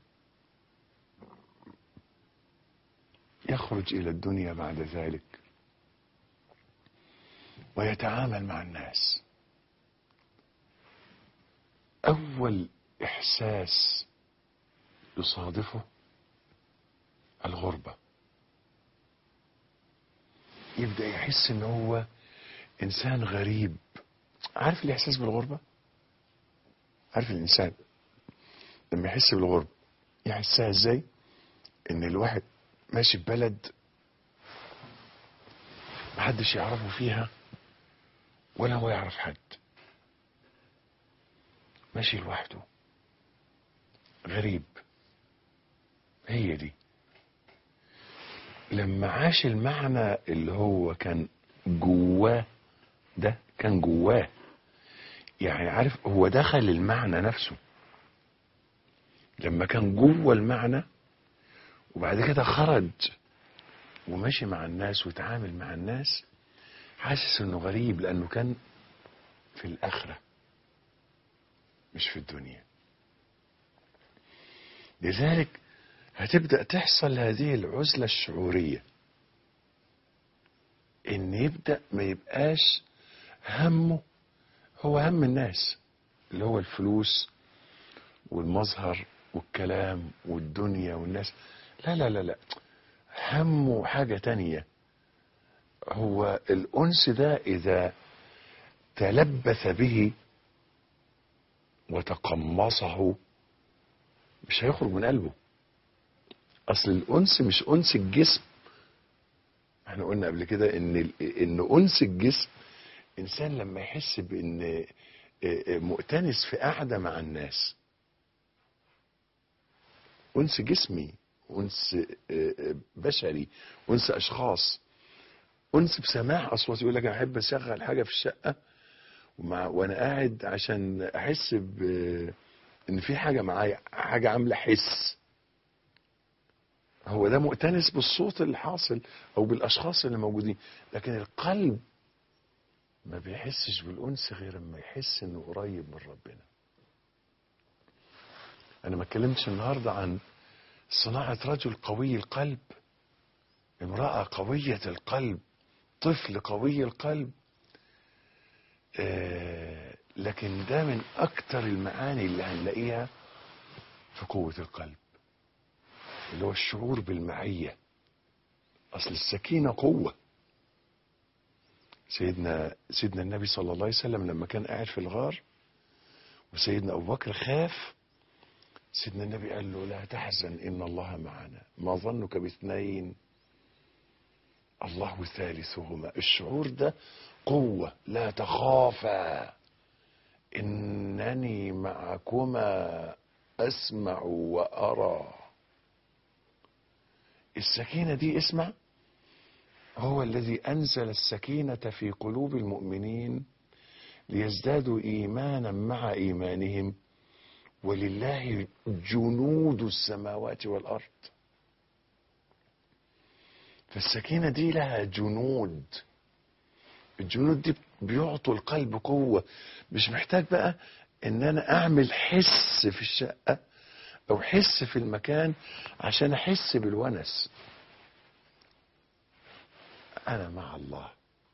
يخرج إلى الدنيا بعد ذلك ويتعامل مع الناس. أول إحساس يصادفه الغربة. يبدأ يحس إن هو إنسان غريب. عارف الإحساس بالغربة؟ عارف الإنسان لما يحس بالغربة يحسها إزاي؟ إن الواحد ماشي ببلد محدش يعرفه فيها ولا هو يعرف حد، ماشي لوحده، غريب. هي دي لما عاش المعنى اللي هو كان جواه، ده كان جواه، يعني عارف هو دخل المعنى نفسه لما كان جوه المعنى، وبعد كده خرج وماشي مع الناس وتعامل مع الناس، حاسس انه غريب لانه كان في الاخرة مش في الدنيا. لذلك هتبدأ تحصل هذه العزلة الشعورية، ان يبدأ ما يبقاش همه هو هم الناس اللي هو الفلوس والمظهر والكلام والدنيا والناس. لا لا لا لا، همه حاجة تانية. هو الأنس ده إذا تلبث به وتقمصه مش هيخرج من قلبه. أصل الأنس مش أنس الجسم. احنا قلنا قبل كده إن إن أنس الجسم إنسان لما يحس بإن مؤتنس في قعدة مع الناس أنس جسمي، أنس بشري، أنس أشخاص، أنس بسماع أصوات. يقول لك أنا أحب أشغل حاجة في الشقة ومع وأنا قاعد عشان أحس ب إن في حاجة معايا، حاجة عاملة حس. هو ده مؤتنس بالصوت اللي حاصل أو بالأشخاص اللي موجودين، لكن القلب ما بيحسش بالأنس غير لما يحس إنه قريب من ربنا. أنا ما اتكلمتش النهاردة عن صناعة رجل قوي القلب، امرأة قوية القلب، طفل قوي القلب. آه لكن ده من أكتر المعاني اللي هنلاقيها في قوة القلب، اللي هو الشعور بالمعية. أصل السكينة قوة. سيدنا سيدنا النبي صلى الله عليه وسلم لما كان قاعد في الغار وسيدنا أبو بكر خاف، سيدنا النبي قال له لا تحزن إن الله معنا، ما ظنك باثنين الله ثالثهما. الشعور ده قوة. لا تخافا إنني معكما أسمع وأرى. السكينة دي اسمع، هو الذي أنزل السكينة في قلوب المؤمنين ليزدادوا إيمانا مع إيمانهم ولله جنود السماوات والأرض. فالسكينة دي لها جنود، الجنود دي بيعطوا القلب قوة. مش محتاج بقى ان انا اعمل حس في الشقة او حس في المكان عشان احس بالونس. انا مع الله،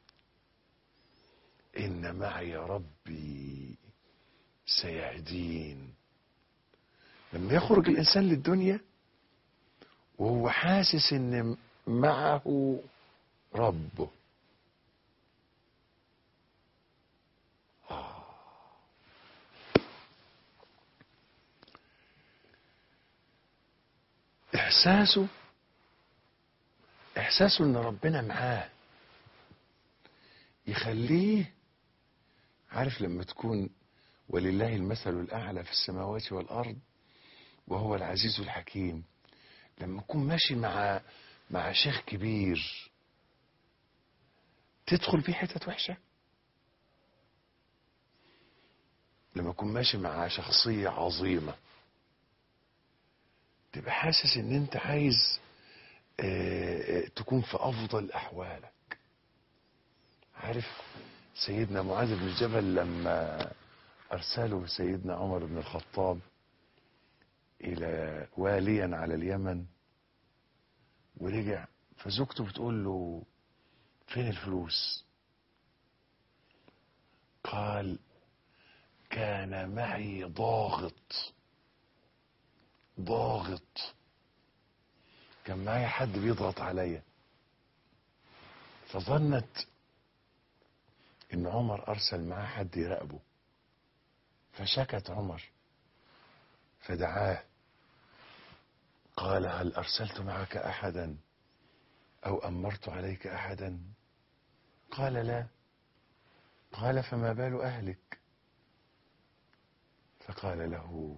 ان معي ربي سيهدين. لما يخرج الانسان للدنيا وهو حاسس ان معه ربه، آه. احساسه احساسه ان ربنا معاه يخليه عارف. لما تكون ولله المثل الاعلى في السماوات والارض وهو العزيز الحكيم، لما تكون ماشي مع مع شيخ كبير تدخل فيه حتت وحشه، لما تكون ماشي مع شخصيه عظيمه تبقى حاسس ان انت عايز اه اه تكون في افضل احوالك. عارف سيدنا معاذ بن جبل لما ارسله سيدنا عمر بن الخطاب الى واليا على اليمن ورجع، فزوجته بتقول له فين الفلوس؟ قال كان معي ضاغط ضاغط كان معي حد بيضغط عليا، فظنت ان عمر ارسل معاه حد يراقبه، فشكت عمر فدعاه قال هل ارسلت معك احدا او امرت عليك احدا؟ قال لا. قال فما بال اهلك؟ فقال له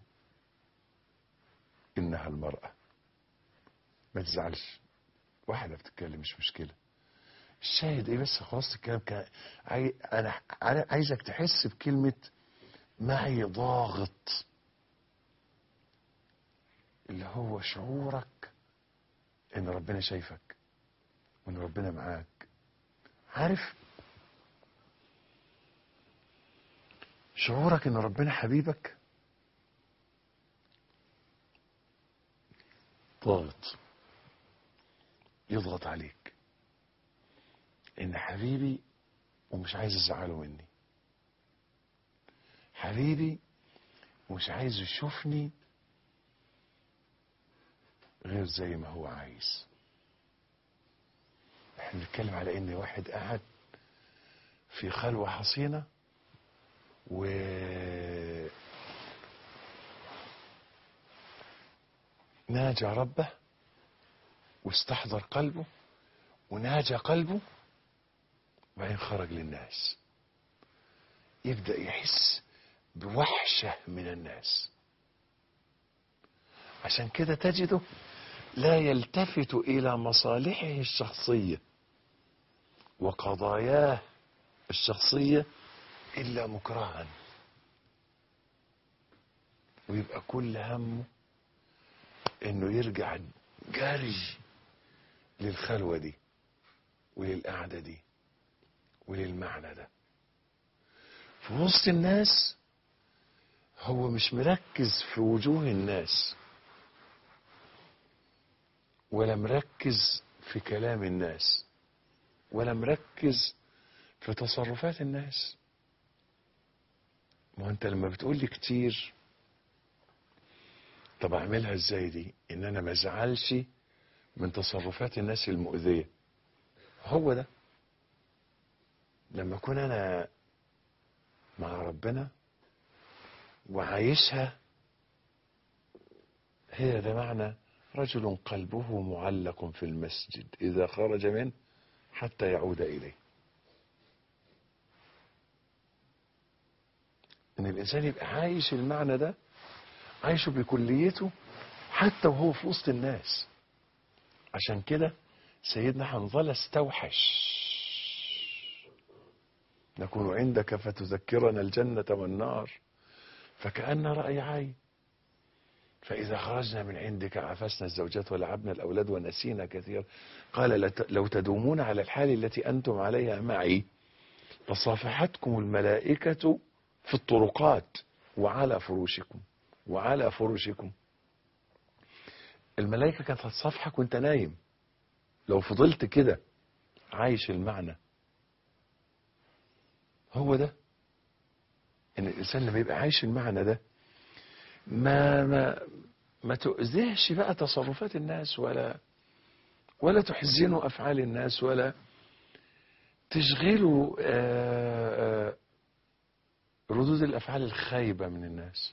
انها المرأة، ما تزعلش، واحدة بتتكلم مش مشكلة. الشاهد ايه بس خلاص الكلام كان عاي... انا عايزك تحس بكلمة معي ضاغط، اللي هو شعورك ان ربنا شايفك وان ربنا معاك. عارف شعورك ان ربنا حبيبك ضاغط يضغط عليك ان حبيبي ومش عايز ازعله مني، حبيبي ومش عايز يشوفني غير زي ما هو عايز. احنا بنتكلم على ان واحد قاعد في خلوة حصينة و ناجى ربه واستحضر قلبه وناجى قلبه، وبعدين خرج للناس يبدأ يحس بوحشة من الناس. عشان كده تجده لا يلتفت إلى مصالحه الشخصية وقضاياه الشخصية إلا مكرها، ويبقى كل همه إنه يرجع جاري للخلوة دي وللقعدة دي وللمعنى ده في وسط الناس. هو مش مركز في وجوه الناس ولا مركز في كلام الناس ولا مركز في تصرفات الناس. ما انت لما بتقول لي كتير طب اعملها ازاي دي ان انا ما ازعلش من تصرفات الناس المؤذية؟ هو ده لما اكون انا مع ربنا وعايشها، هي ده معنى رجل قلبه معلق في المسجد إذا خرج منه حتى يعود إليه. إن الإنسان يبقى عايش المعنى ده، عايشه بكليته حتى وهو في وسط الناس. عشان كده سيدنا حنظلة استوحش: نكون عندك فتذكرنا الجنة والنار فكأن رأي عين، فإذا خرجنا من عندك عفسنا الزوجات ولعبنا الأولاد ونسينا كثيرا. قال لو تدومون على الحال التي أنتم عليها معي لصافحتكم الملائكة في الطرقات وعلى فروشكم وعلى فرشكم. الملائكة كانت هتصافحك وانت نايم لو فضلت كده عايش المعنى. هو ده ان الانسان لما يبقى عايش المعنى ده ما ما ما تؤذيش بقى تصرفات الناس ولا ولا تحزنوا افعال الناس ولا تشغلوا آآ آآ ردود الافعال الخايبة من الناس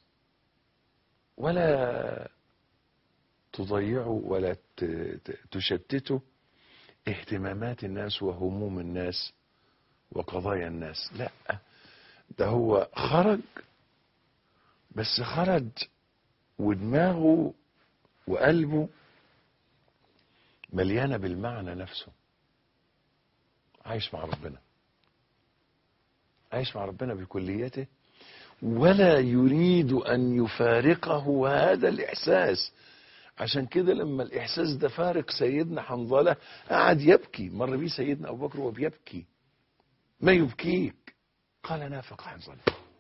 ولا تضيعوا ولا تشتتوا اهتمامات الناس وهموم الناس وقضايا الناس. لا، ده هو خرج، بس خرج ودماغه وقلبه مليانة بالمعنى نفسه. عايش مع ربنا، عايش مع ربنا بكليته، ولا يريد أن يفارقه هذا الإحساس. عشان كده لما الإحساس ده فارق سيدنا حنظلة قعد يبكي. مر بيه سيدنا أبو بكر وبيبكي: ما يبكيك؟ قال: نافق حنظلة.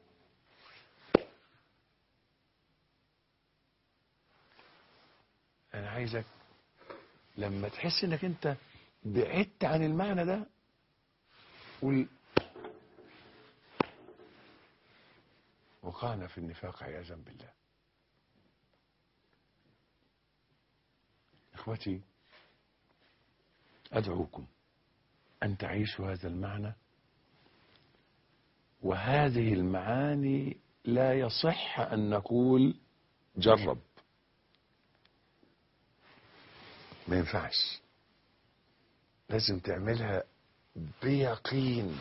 أنا عايزك لما تحس إنك أنت بعدت عن المعنى ده قول: وقعنا في النفاق عياذا بالله. إخوتي، أدعوكم أن تعيشوا هذا المعنى، وهذه المعاني لا يصح أن نقول جرب، ما ينفعش. لازم تعملها بيقين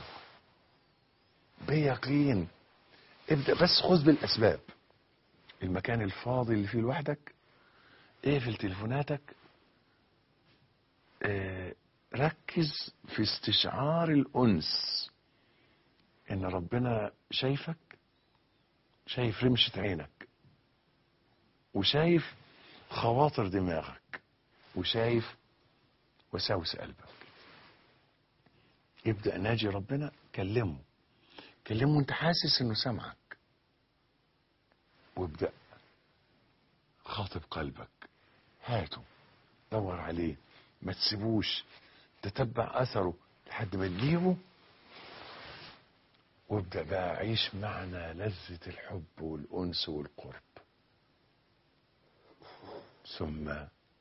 بيقين. ابدأ بس، خذ بالأسباب. المكان الفاضي اللي فيه لوحدك، اقفل تليفوناتك، اه ركز في استشعار الأنس ان ربنا شايفك، شايف رمشة عينك، وشايف خواطر دماغك، وشايف وساوس قلبك. ابدأ ناجي ربنا، كلمه كلمه انت حاسس انه سمعك، وابدأ خاطب قلبك، هاته، دور عليه، ما تسيبوش، تتبع اثره لحد ما تجيبه، وابدأ بقى عيش معنى لذة الحب والأنس والقرب. ثم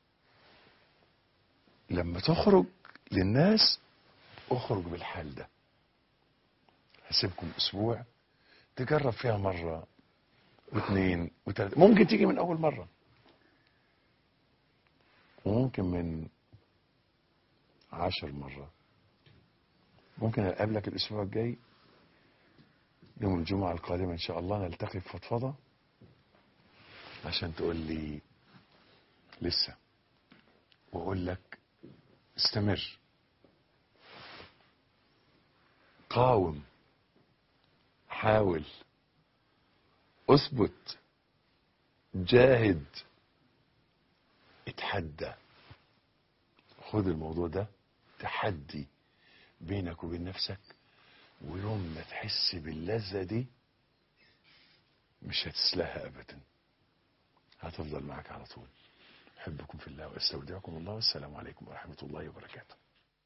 لما تخرج للناس اخرج بالحال ده. هسيبكم اسبوع تجرب فيها مرة واثنين وثلاثة، ممكن تيجي من اول مرة وممكن من عشر مرات. ممكن اقابلك الاسبوع الجاي يوم الجمعة القادمة ان شاء الله، نلتقي في فضفضة عشان تقول لي لسه، واقول لك استمر، قاوم، حاول، اثبت، جاهد، اتحدى. خد الموضوع ده تحدي بينك وبين نفسك، ويوم ما تحس باللذة دي مش هتسلاها ابدا، هتفضل معك على طول. احبكم في الله واستودعكم الله، والسلام عليكم ورحمة الله وبركاته.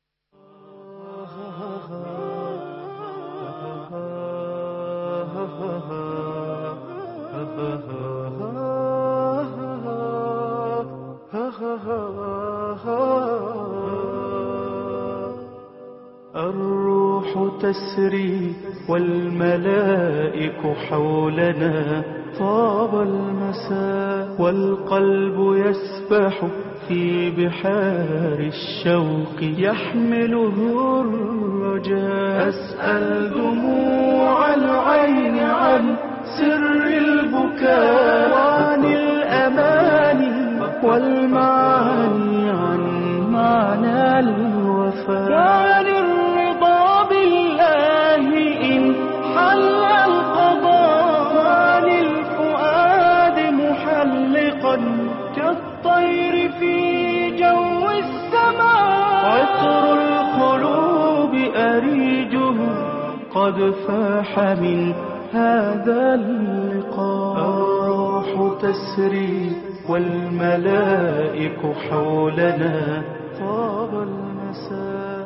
الروح تسري والملائك حولنا، طاب المساء والقلب يسبح في بحار الشوق، يحمله الرجاء. أسأل دموع العين عن سر البكاء، وعن الأماني والمعاني، عن معنى الوفاء، وعن الرضا بالله إن حل القضاء، وعن الفؤاد محلقا كالطير في جو السماء. عطر القلوب أريجه قد فاح من هذا اللقاء. الروح تسري والملائك حولنا، طاب المساء.